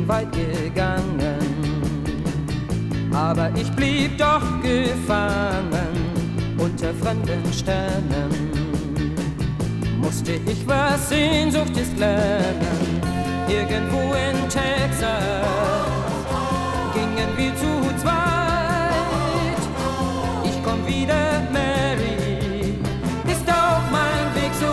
weit gegangen, aber ich blieb doch gefangen unter fremden Sternen. Musste ich, was Sehnsucht ist, lernen. Irgendwo in Texas gingen wir zu zweit. Ich komm wieder, Mary, ist auch mein Weg so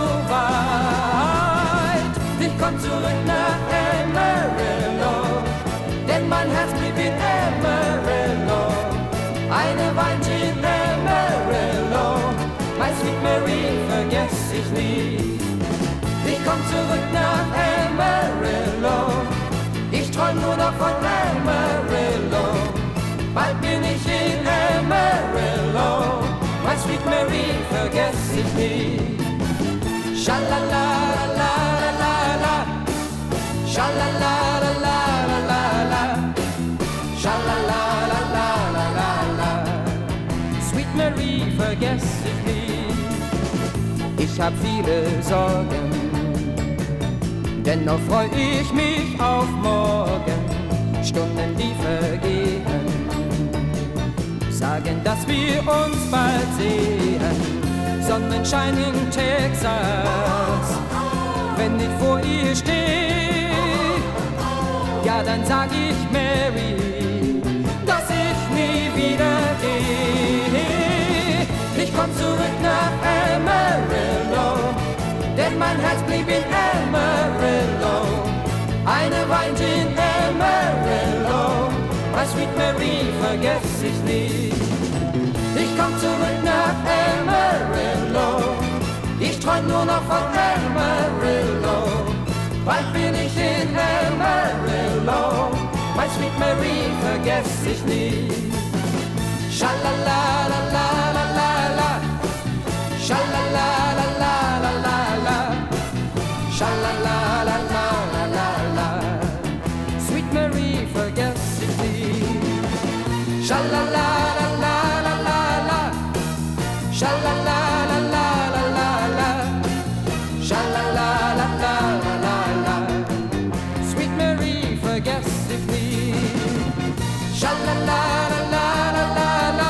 weit. Ich komm zurück nach Amarillo, denn mein Herz blieb in Amarillo. Eine weint in Amarillo, my sweet Mary, vergess ich nie. Ich komm zurück nach Amarillo, ich träum nur noch von Amarillo. Bald bin ich in Amarillo, my sweet Mary, vergess ich nie. Schalalalalalala, schalalalalalala, schalalalalalala, sweet Mary, vergess ich nie. Ich hab viele Sorgen, dennoch freu ich mich auf morgen. Stunden, die vergehen, sagen, dass wir uns bald sehen. Sonnenschein in Texas, wenn ich vor ihr steh, ja, dann sag ich Mary, dass ich nie wieder gehe. Ich komm zurück nach Amarillo, denn mein Herz blieb in Amarillo. Eine weint in Amarillo, my sweet Mary, vergess ich nie. Ich komm zurück nach Amarillo, ich träum nur noch von Amarillo. Bald bin ich in Amarillo, my sweet Mary, vergess ich nie. Schalalalalalala, schalalalalalala, schalalalalalala, sweet Mary, vergess ich nie. Schalalalalalala, schalalalalalala, schalalalalalala, sweet Mary, vergess ich nie. Schalalalalalala,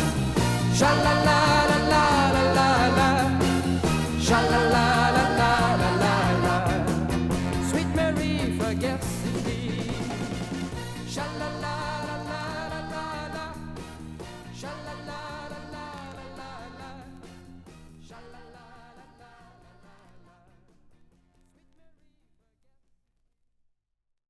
schalalalalalala, schalalalalalala, sweet Mary, vergess ich nie. Schalalala.